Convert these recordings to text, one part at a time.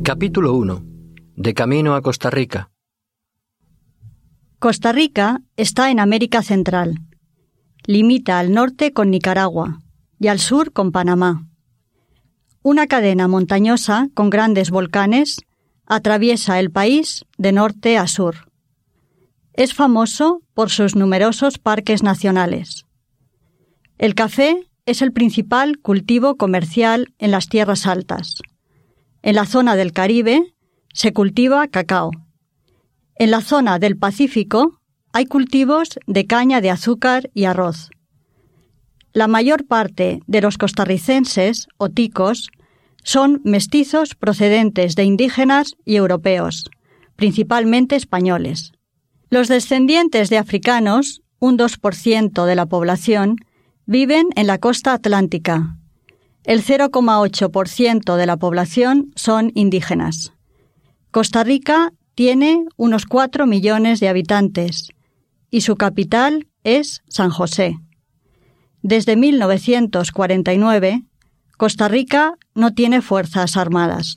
Capítulo 1. De camino a Costa Rica. Costa Rica está en América Central. Limita al norte con Nicaragua y al sur con Panamá. Una cadena montañosa con grandes volcanes atraviesa el país de norte a sur. Es famoso por sus numerosos parques nacionales. El café es el principal cultivo comercial en las tierras altas. En la zona del Caribe se cultiva cacao. En la zona del Pacífico hay cultivos de caña de azúcar y arroz. La mayor parte de los costarricenses o ticos son mestizos procedentes de indígenas y europeos, principalmente españoles. Los descendientes de africanos, un 2% de la población, viven en la costa atlántica. El 0,8% de la población son indígenas. Costa Rica tiene unos 4 millones de habitantes y su capital es San José. Desde 1949, Costa Rica no tiene fuerzas armadas.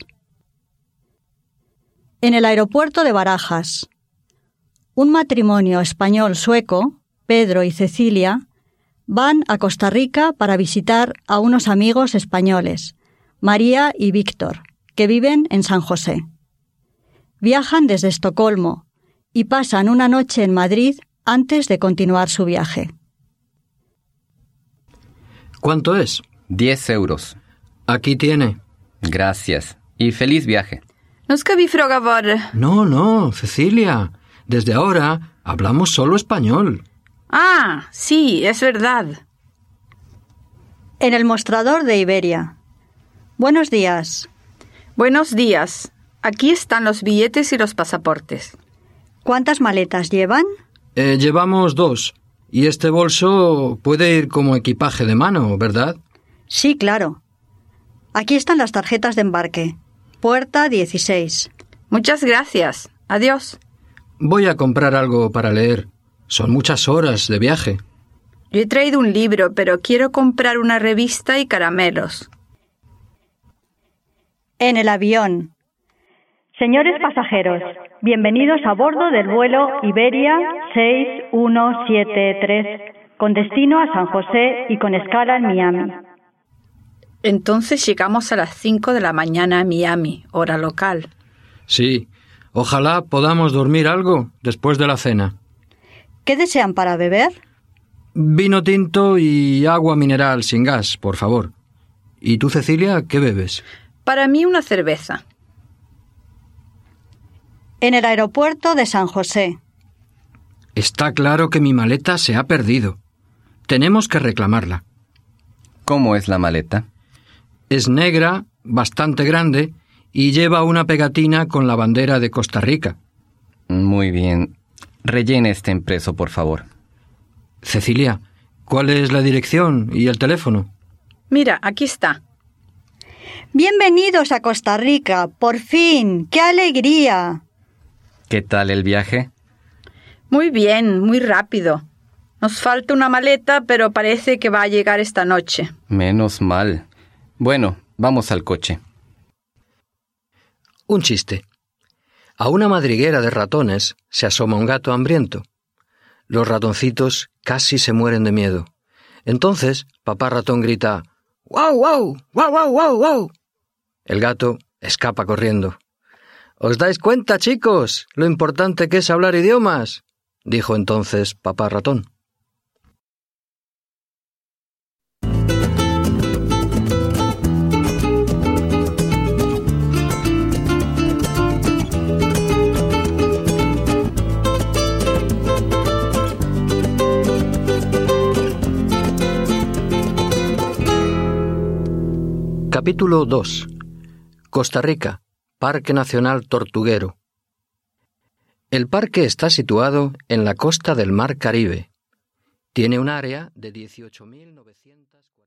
En el aeropuerto de Barajas, un matrimonio español-sueco, Pedro y Cecilia, van a Costa Rica para visitar a unos amigos españoles, María y Víctor, que viven en San José. Viajan desde Estocolmo y pasan una noche en Madrid antes de continuar su viaje. ¿Cuánto es? 10 euros. Aquí tiene. Gracias. Y feliz viaje. Nu ska vi fråga var... No, Cecilia. Desde ahora hablamos solo español. Ah, sí, es verdad. En el mostrador de Iberia. Buenos días. Buenos días. Aquí están los billetes y los pasaportes. ¿Cuántas maletas llevan? Llevamos 2. Y este bolso puede ir como equipaje de mano, ¿verdad? Sí, claro. Aquí están las tarjetas de embarque. Puerta 16. Muchas gracias. Adiós. Voy a comprar algo para leer. Son muchas horas de viaje. Yo he traído un libro, pero quiero comprar una revista y caramelos. En el avión. Señores pasajeros, bienvenidos a bordo del vuelo Iberia 6173, con destino a San José y con escala en Miami. Entonces llegamos a las 5 de la mañana a Miami, hora local. Sí, ojalá podamos dormir algo después de la cena. ¿Qué desean para beber? Vino tinto y agua mineral sin gas, por favor. ¿Y tú, Cecilia, qué bebes? Para mí una cerveza. En el aeropuerto de San José. Está claro que mi maleta se ha perdido. Tenemos que reclamarla. ¿Cómo es la maleta? Es negra, bastante grande, y lleva una pegatina con la bandera de Costa Rica. Muy bien. Rellene este impreso, por favor. Cecilia, ¿cuál es la dirección y el teléfono? Mira, aquí está. Bienvenidos a Costa Rica, por fin. ¡Qué alegría! ¿Qué tal el viaje? Muy bien, muy rápido. Nos falta una maleta, pero parece que va a llegar esta noche. Menos mal. Bueno, vamos al coche. Un chiste. A una madriguera de ratones se asoma un gato hambriento. Los ratoncitos casi se mueren de miedo. Entonces, papá ratón grita: ¡Guau, guau! ¡Guau, guau, guau, guau! El gato escapa corriendo. ¿Os dais cuenta, chicos, lo importante que es hablar idiomas?, dijo entonces papá ratón. Capítulo 2. Costa Rica, Parque Nacional Tortuguero. El parque está situado en la costa del Mar Caribe. Tiene un área de 18.900...